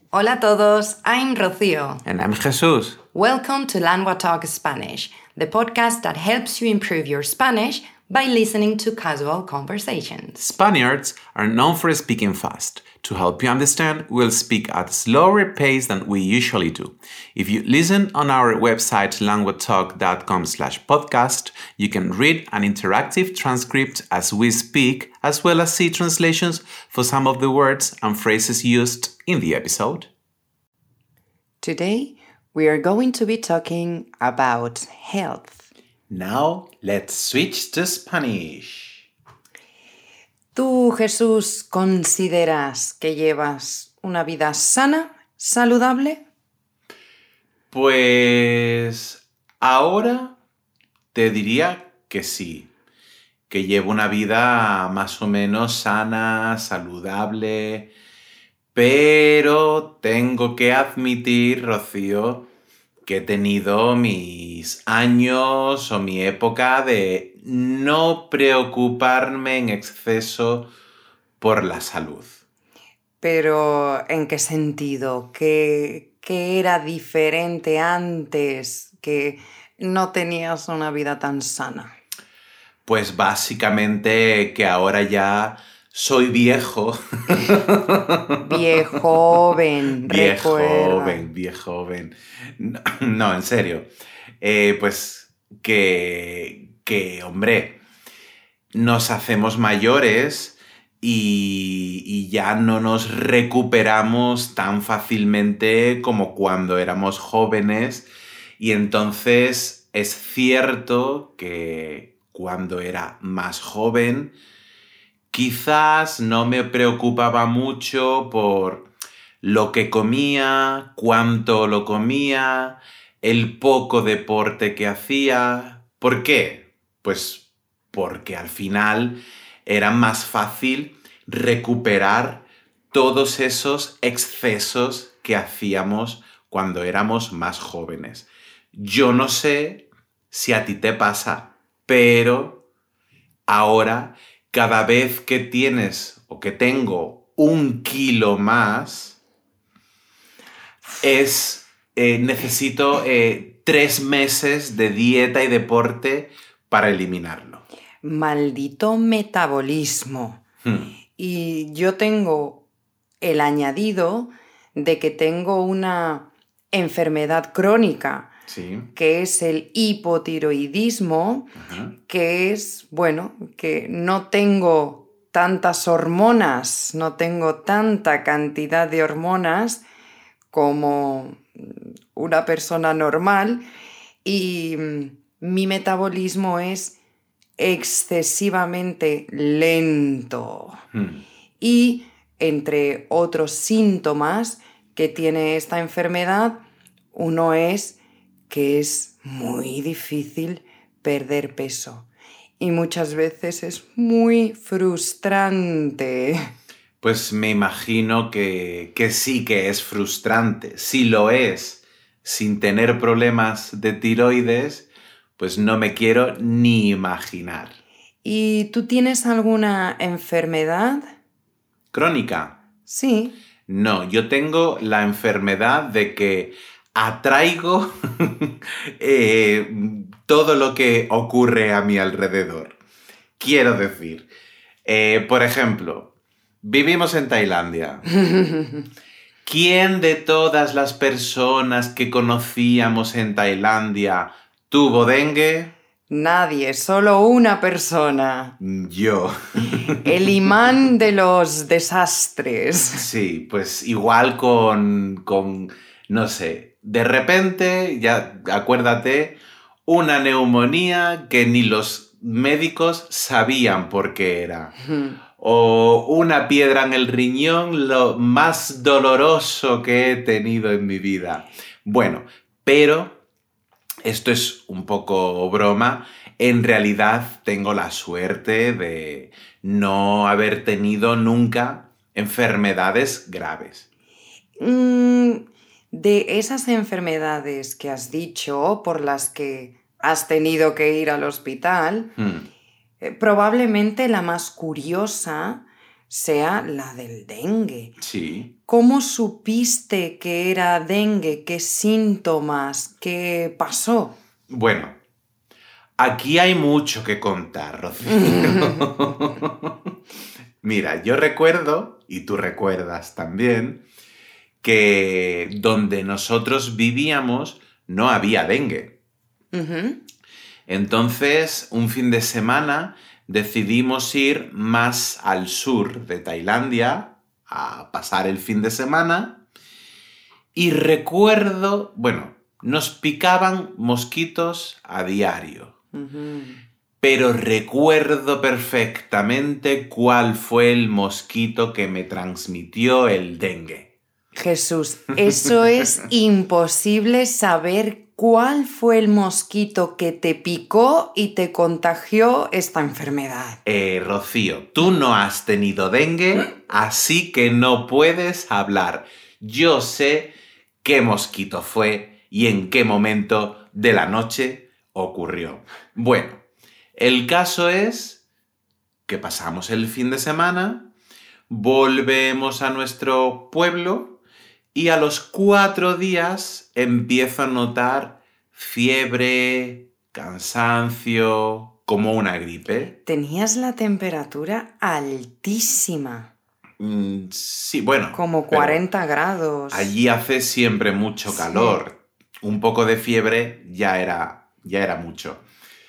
Hola a todos, I'm Rocío. And I'm Jesus. Welcome to Lengua Talk Spanish, the podcast that helps you improve your Spanish by listening to casual conversations. Spaniards are known for speaking fast. To help you understand, we'll speak at a slower pace than we usually do. If you listen on our website languatalk.com/podcast, you can read an interactive transcript as we speak, as well as see translations for some of the words and phrases used in the episode. Today, we are going to be talking about health. Now, let's switch to Spanish. ¿Tú, Jesús, consideras que llevas una vida sana, saludable? Pues ahora te diría que sí, que llevo una vida más o menos sana, saludable, pero tengo que admitir, Rocío, que he tenido mis años o mi época de no preocuparme en exceso por la salud. Pero, ¿en qué sentido? ¿Qué era diferente antes que no tenías una vida tan sana? Pues básicamente que ahora ya soy viejo. Viejoven, recuerda. Viejoven. No, en serio. Pues que, hombre, nos hacemos mayores y ya no nos recuperamos tan fácilmente como cuando éramos jóvenes. Y entonces es cierto que cuando era más joven, quizás no me preocupaba mucho por lo que comía, cuánto lo comía, el poco deporte que hacía. ¿Por qué? Pues porque al final era más fácil recuperar todos esos excesos que hacíamos cuando éramos más jóvenes. Yo no sé si a ti te pasa, pero ahora cada vez que tienes o que tengo 1 kilo más, necesito 3 meses de dieta y deporte para eliminarlo. Maldito metabolismo. Y yo tengo el añadido de que tengo una enfermedad crónica, Sí. que es el hipotiroidismo, que es, bueno, que no tengo tantas hormonas, no tengo tanta cantidad de hormonas como una persona normal y mi metabolismo es excesivamente lento. Y entre otros síntomas que tiene esta enfermedad, uno es que es muy difícil perder peso y muchas veces es muy frustrante. Pues me imagino que sí que es frustrante. Si lo es sin tener problemas de tiroides, pues no me quiero ni imaginar. ¿Y tú tienes alguna enfermedad? ¿Crónica? Sí. No, yo tengo la enfermedad de que atraigo todo lo que ocurre a mi alrededor. Quiero decir, por ejemplo, vivimos en Tailandia. ¿Quién de todas las personas que conocíamos en Tailandia tuvo dengue? Nadie, solo una persona. Yo. El imán de los desastres. Sí, pues igual con, no sé, de repente, ya acuérdate, una neumonía que ni los médicos sabían por qué era. O una piedra en el riñón, lo más doloroso que he tenido en mi vida. Bueno, pero esto es un poco broma. En realidad tengo la suerte de no haber tenido nunca enfermedades graves. De esas enfermedades que has dicho por las que has tenido que ir al hospital, probablemente la más curiosa sea la del dengue. Sí. ¿Cómo supiste que era dengue? ¿Qué síntomas? ¿Qué pasó? Bueno, aquí hay mucho que contar, Rocío. Mira, yo recuerdo, y tú recuerdas también, que donde nosotros vivíamos no había dengue. Ujú. Entonces, un fin de semana decidimos ir más al sur de Tailandia a pasar el fin de semana y recuerdo, bueno, nos picaban mosquitos a diario, Ujú. pero recuerdo perfectamente cuál fue el mosquito que me transmitió el dengue. Jesús, eso es imposible saber cuál fue el mosquito que te picó y te contagió esta enfermedad. Rocío, tú no has tenido dengue, así que no puedes hablar. Yo sé qué mosquito fue y en qué momento de la noche ocurrió. Bueno, el caso es que pasamos el fin de semana, volvemos a nuestro pueblo y a los 4 días empiezo a notar fiebre, cansancio, como una gripe. Tenías la temperatura altísima, Sí, bueno. como pero 40 grados. allí hace siempre mucho Sí. calor. Un poco de fiebre ya era mucho.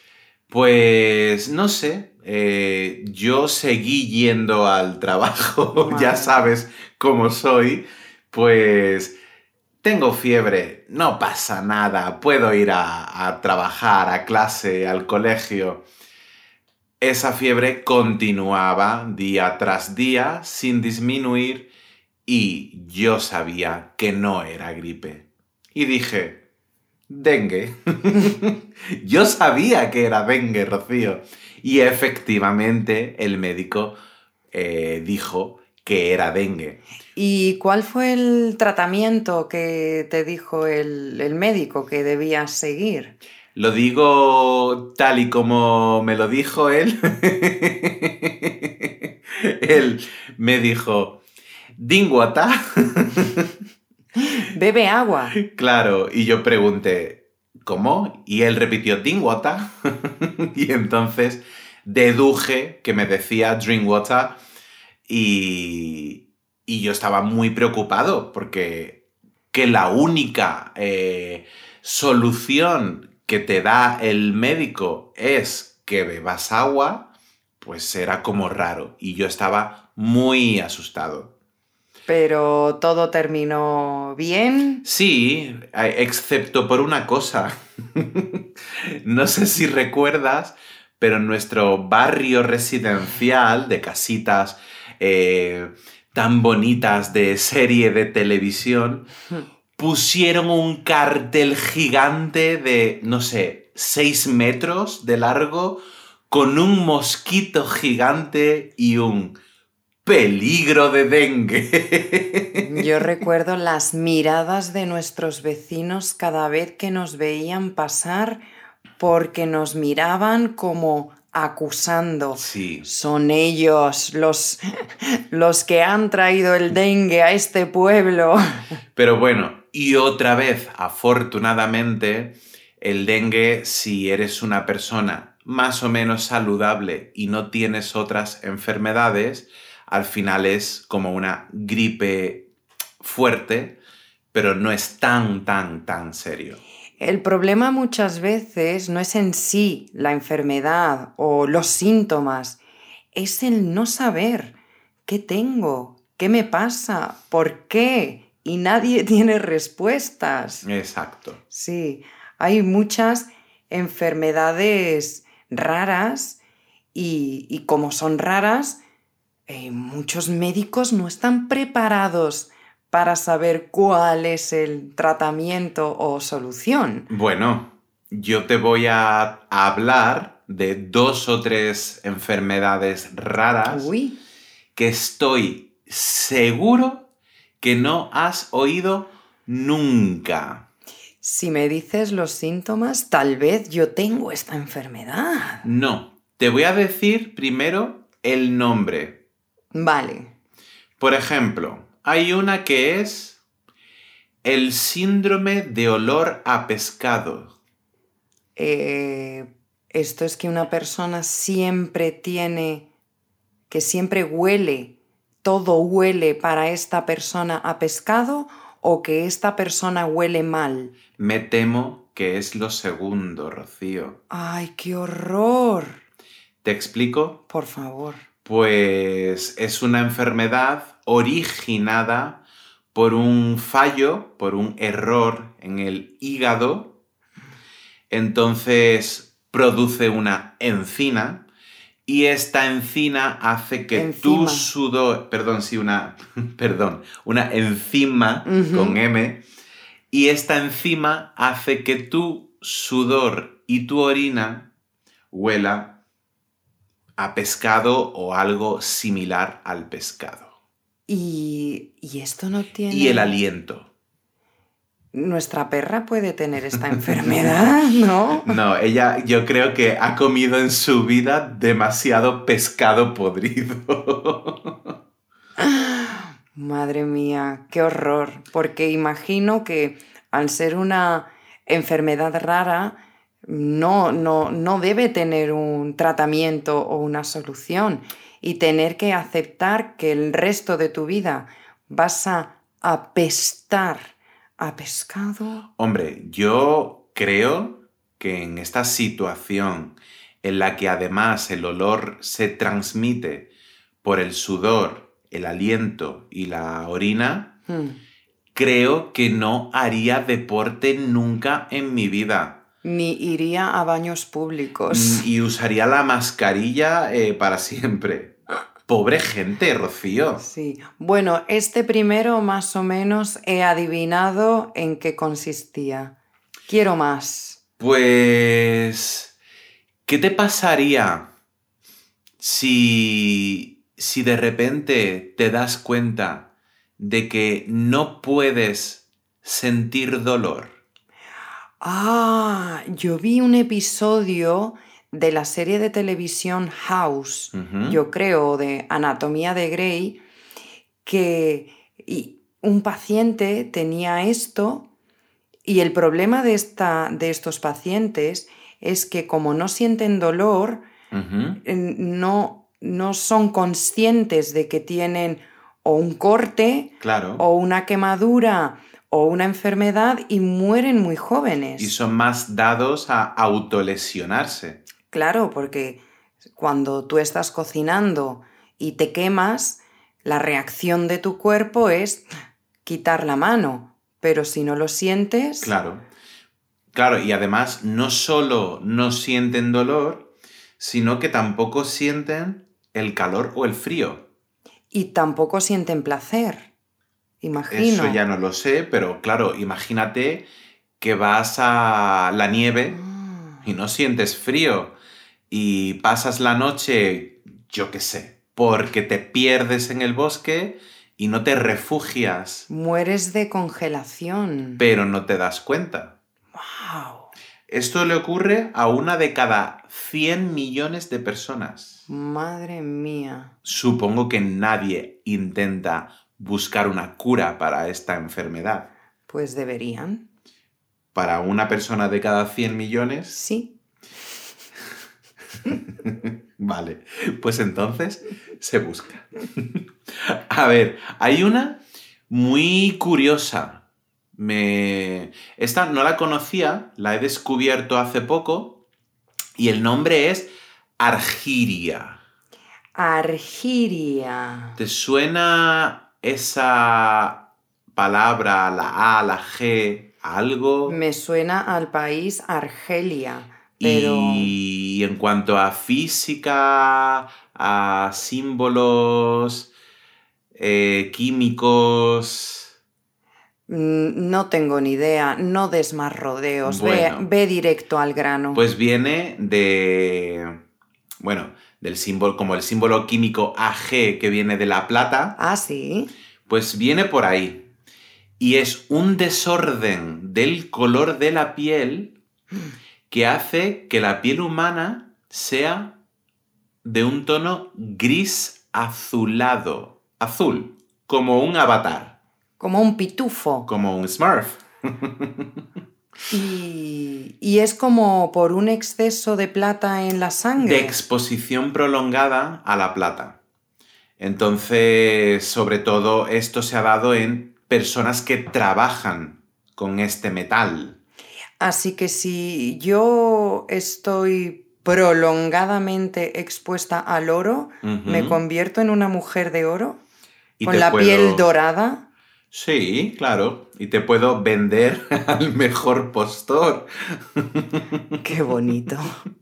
Pues no sé, yo seguí yendo al trabajo, ya Madre. sabes cómo soy, pues tengo fiebre, no pasa nada, puedo ir a trabajar, a clase, al colegio. Esa fiebre continuaba día tras día sin disminuir y yo sabía que no era gripe. Y dije, dengue. Yo sabía que era dengue, Rocío. Y efectivamente el médico dijo que era dengue. ¿Y cuál fue el tratamiento que te dijo el médico que debías seguir? Lo digo tal y como me lo dijo él. Él me dijo, Dingwata. Bebe agua. Claro, y yo pregunté, ¿cómo? Y él repitió, Dingwata. Y entonces deduje que me decía drink water y yo estaba muy preocupado porque que la única solución que te da el médico es que bebas agua, pues era como raro y yo estaba muy asustado. Pero todo terminó bien. Sí, excepto por una cosa. No sé si recuerdas, pero en nuestro barrio residencial de casitas tan bonitas de serie de televisión, pusieron un cartel gigante de, no sé, 6 metros de largo con un mosquito gigante y un peligro de dengue. Yo recuerdo las miradas de nuestros vecinos cada vez que nos veían pasar porque nos miraban como acusando. Sí. Son ellos los que han traído el dengue a este pueblo. Pero bueno, y otra vez, afortunadamente, el dengue, si eres una persona más o menos saludable y no tienes otras enfermedades, al final es como una gripe fuerte, pero no es tan serio. El problema muchas veces no es en sí la enfermedad o los síntomas, es el no saber qué tengo, qué me pasa, por qué, y nadie tiene respuestas. Exacto. Sí, hay muchas enfermedades raras y como son raras, muchos médicos no están preparados para saber cuál es el tratamiento o solución. Bueno, yo te voy a hablar de 2 o 3 enfermedades raras Uy, que estoy seguro que no has oído nunca. si me dices los síntomas, tal vez yo tengo esta enfermedad. No, te voy a decir primero el nombre. Vale. Por ejemplo, hay una que es el síndrome de olor a pescado. Esto es que una persona siempre tiene, que siempre huele, todo huele para esta persona a pescado o que esta persona huele mal. Me temo que es lo segundo, Rocío. ¡Ay, qué horror! ¿Te explico? Por favor. Pues es una enfermedad originada por un fallo, por un error en el hígado. Entonces produce una encina y esta encina hace que tu sudor... una enzima con M. Y esta enzima hace que tu sudor y tu orina huela a pescado o algo similar al pescado. Y esto no tiene... Y el aliento. Nuestra perra puede tener esta enfermedad, ¿no? No, ella yo creo que ha comido en su vida demasiado pescado podrido. Madre mía, qué horror. Porque imagino que al ser una enfermedad rara, no debe tener un tratamiento o una solución. Y tener que aceptar que el resto de tu vida vas a apestar a pescado. Hombre, yo creo que en esta situación en la que además el olor se transmite por el sudor, el aliento y la orina, creo que no haría deporte nunca en mi vida. Ni iría a baños públicos. Y usaría la mascarilla para siempre. Pobre gente, Rocío. Sí. Bueno, este primero más o menos he adivinado en qué consistía. Quiero más. Pues, ¿qué te pasaría si de repente te das cuenta de que no puedes sentir dolor? Yo vi un episodio de la serie de televisión House, yo creo, de Anatomía de Grey, que un paciente tenía esto y el problema de estos pacientes es que como no sienten dolor, no son conscientes de que tienen o un corte Claro. o una quemadura o una enfermedad y mueren muy jóvenes. Y son más dados a autolesionarse. Claro, porque cuando tú estás cocinando y te quemas, la reacción de tu cuerpo es quitar la mano, pero si no lo sientes... Claro, y además no solo no sienten dolor, sino que tampoco sienten el calor o el frío. Y tampoco sienten placer, imagino. Eso ya no lo sé, pero claro, imagínate que vas a la nieve y no sientes frío y pasas la noche, yo qué sé, porque te pierdes en el bosque y no te refugias. Mueres de congelación. Pero no te das cuenta. ¡Wow! Esto le ocurre a 1 de cada 100 millones de personas. Madre mía. Supongo que nadie intenta buscar una cura para esta enfermedad. Pues deberían. ¿Para una persona de cada 100 millones? Sí. Vale, pues entonces se busca. A ver, hay una muy curiosa. Esta no la conocía, la he descubierto hace poco y el nombre es argyria. Argyria. ¿Te suena esa palabra, la A, la G, algo? Me suena al país Argelia, pero... Y en cuanto a física, a símbolos químicos... No tengo ni idea, no des más rodeos, Bueno, ve directo al grano. Pues viene del símbolo, como el símbolo químico Ag que viene de la plata. Ah, sí. Pues viene por ahí. Y es un desorden del color de la piel que hace que la piel humana sea de un tono gris azulado. Azul, como un avatar. Como un pitufo. Como un Smurf. Y es como por un exceso de plata en la sangre. De exposición prolongada a la plata. Entonces, sobre todo, esto se ha dado en personas que trabajan con este metal. Así que si yo estoy prolongadamente expuesta al oro, ¿me convierto en una mujer de oro? Y ¿Con la piel dorada? Sí, claro. Y te puedo vender al mejor postor. ¡Qué bonito!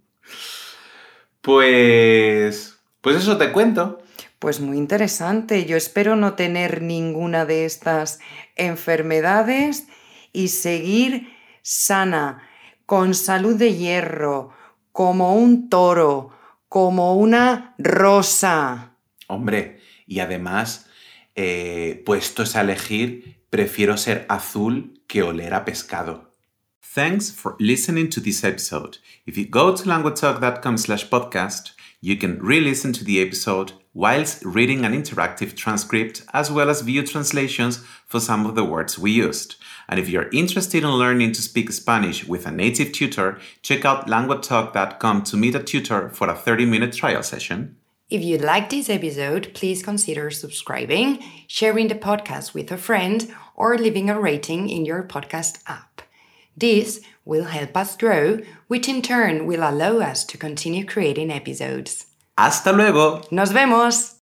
Pues eso te cuento. Pues muy interesante. Yo espero no tener ninguna de estas enfermedades y seguir sana, con salud de hierro, como un toro, como una rosa. Hombre, y además, puestos a elegir, prefiero ser azul que oler a pescado. Thanks for listening to this episode. If you go to languagetalk.com/podcast, you can re-listen to the episode whilst reading an interactive transcript as well as view translations for some of the words we used. And if you're interested in learning to speak Spanish with a native tutor, check out languagetalk.com to meet a tutor for a 30-minute trial session. If you liked this episode, please consider subscribing, sharing the podcast with a friend, or leaving a rating in your podcast app. This will help us grow, which in turn will allow us to continue creating episodes. ¡Hasta luego! ¡Nos vemos!